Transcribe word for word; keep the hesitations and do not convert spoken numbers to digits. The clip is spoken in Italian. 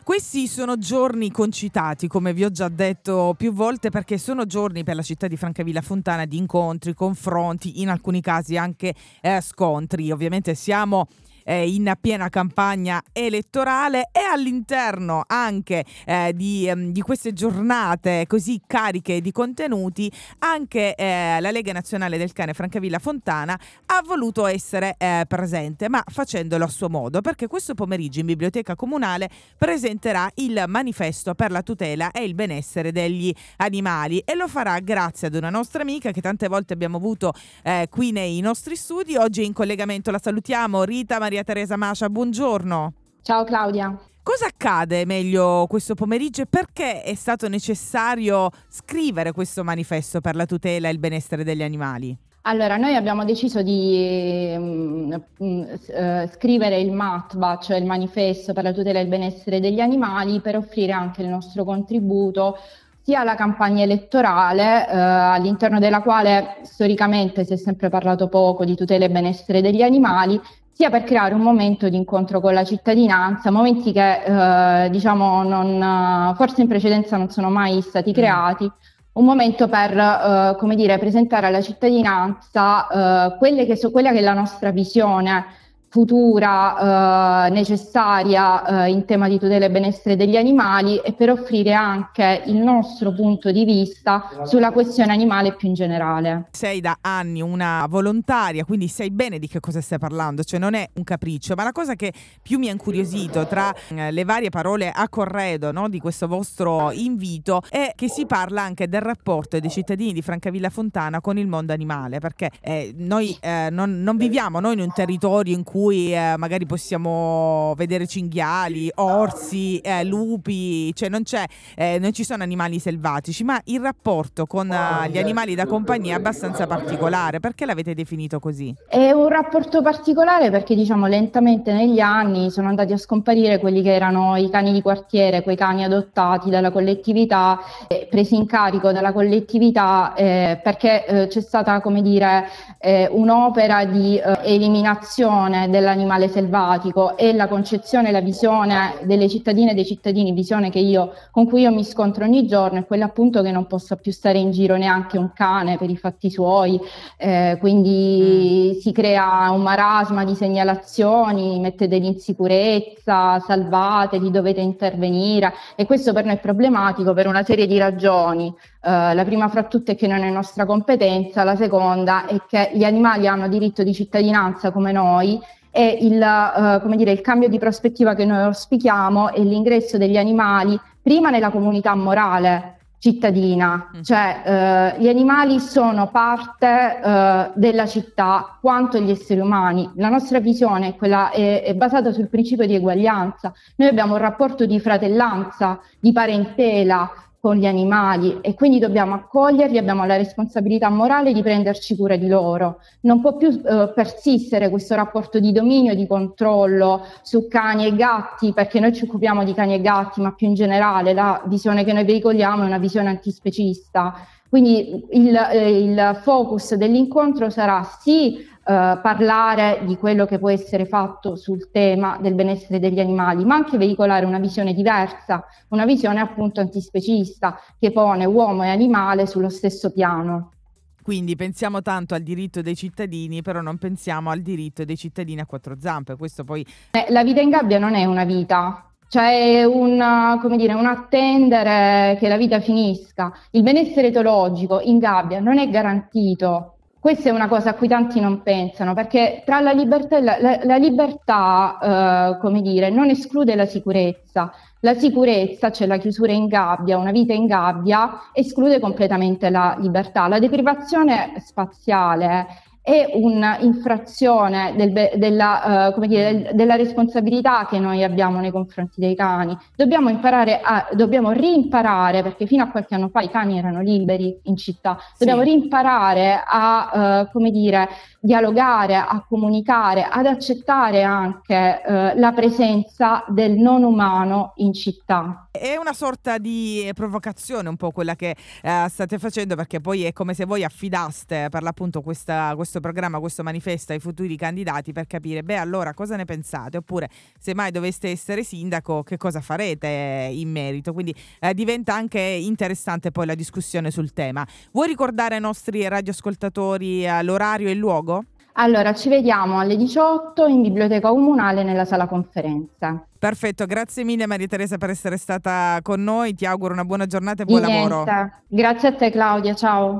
Questi sono giorni concitati, come vi ho già detto più volte, perché sono giorni per la città di Francavilla Fontana di incontri, confronti, in alcuni casi anche eh, scontri. Ovviamente siamo eh, in piena campagna elettorale e all'interno anche eh, di, ehm, di queste giornate così cariche di contenuti, anche eh, la Lega Nazionale del Cane Francavilla Fontana ha voluto essere eh, presente, ma facendolo a suo modo, perché questo pomeriggio in Biblioteca Comunale presenterà il manifesto per la tutela e il benessere degli animali, e lo farà grazie ad una nostra amica che tante volte abbiamo avuto eh, qui nei nostri studi. Oggi in collegamento la salutiamo, Rita Maria Teresa Mascia, buongiorno. Ciao Claudia. Cosa accade meglio questo pomeriggio e perché è stato necessario scrivere questo manifesto per la tutela e il benessere degli animali? Allora, noi abbiamo deciso di um, um, uh, scrivere il MATBA, cioè il manifesto per la tutela e il benessere degli animali, per offrire anche il nostro contributo sia alla campagna elettorale, eh, all'interno della quale storicamente si è sempre parlato poco di tutela e benessere degli animali, sia per creare un momento di incontro con la cittadinanza, momenti che eh, diciamo non, forse in precedenza non sono mai stati creati, un momento per eh, come dire, presentare alla cittadinanza eh, quelle che so, quella che è la nostra visione futura, eh, necessaria eh, in tema di tutela e benessere degli animali, e per offrire anche il nostro punto di vista sulla questione animale più in generale. Sei da anni una volontaria, quindi sai bene di che cosa stai parlando, cioè non è un capriccio, ma la cosa che più mi ha incuriosito tra eh, le varie parole a corredo, no, di questo vostro invito è che si parla anche del rapporto dei cittadini di Francavilla Fontana con il mondo animale, perché eh, noi eh, non, non viviamo noi in un territorio in cui cui eh, magari possiamo vedere cinghiali, orsi, eh, lupi, cioè non c'è, eh, non ci sono animali selvatici, ma il rapporto con eh, gli animali da compagnia è abbastanza particolare. Perché l'avete definito così? È un rapporto particolare perché diciamo lentamente negli anni sono andati a scomparire quelli che erano i cani di quartiere, quei cani adottati dalla collettività, eh, presi in carico dalla collettività, eh, perché eh, c'è stata, come dire, eh, un'opera di eh, eliminazione dell'animale selvatico, e la concezione, la visione delle cittadine e dei cittadini, visione che io, con cui io mi scontro ogni giorno, è quella appunto che non possa più stare in giro neanche un cane per i fatti suoi, eh, quindi mm. si crea un marasma di segnalazioni, metteteli in sicurezza, salvateli, dovete intervenire, e questo per noi è problematico per una serie di ragioni. Uh, la prima fra tutte è che non è nostra competenza, la seconda è che gli animali hanno diritto di cittadinanza come noi, e il, uh, come dire, il cambio di prospettiva che noi auspichiamo è l'ingresso degli animali prima nella comunità morale cittadina, mm. cioè uh, gli animali sono parte uh, della città quanto gli esseri umani. La nostra visione è, quella, è, è basata sul principio di eguaglianza. Noi abbiamo un rapporto di fratellanza, di parentela con gli animali, e quindi dobbiamo accoglierli, abbiamo la responsabilità morale di prenderci cura di loro. Non può più eh, persistere questo rapporto di dominio e di controllo su cani e gatti, perché noi ci occupiamo di cani e gatti, ma più in generale la visione che noi veicoliamo è una visione antispecista. Quindi il, eh, il focus dell'incontro sarà sì Uh, parlare di quello che può essere fatto sul tema del benessere degli animali, ma anche veicolare una visione diversa, una visione appunto antispecista, che pone uomo e animale sullo stesso piano. Quindi pensiamo tanto al diritto dei cittadini, però non pensiamo al diritto dei cittadini a quattro zampe. Questo poi eh, la vita in gabbia non è una vita. Cioè un, come dire, un attendere che la vita finisca. Il benessere etologico in gabbia non è garantito. Questa è una cosa a cui tanti non pensano, perché tra la libertà e la, la, la libertà, eh, come dire, non esclude la sicurezza. La sicurezza, cioè la chiusura in gabbia, una vita in gabbia, esclude completamente la libertà. La deprivazione spaziale è un'infrazione del, della, uh, come dire, del, della responsabilità che noi abbiamo nei confronti dei cani. Dobbiamo imparare a, dobbiamo rimparare, perché fino a qualche anno fa i cani erano liberi in città, dobbiamo sì. rimparare a, uh, come dire, dialogare, a comunicare, ad accettare anche uh, la presenza del non umano in città. È una sorta di provocazione un po' quella che uh, state facendo, perché poi è come se voi affidaste per l'appunto questa, questo questo programma, questo manifesto ai futuri candidati per capire, beh, allora cosa ne pensate, oppure se mai doveste essere sindaco che cosa farete in merito, quindi eh, diventa anche interessante poi la discussione sul tema. Vuoi ricordare ai nostri radioascoltatori eh, l'orario e il luogo? Allora, ci vediamo alle diciotto in Biblioteca Comunale nella sala conferenze. Perfetto, grazie mille Maria Teresa per essere stata con noi, ti auguro una buona giornata e Di buon lavoro. niente. Grazie a te Claudia, ciao.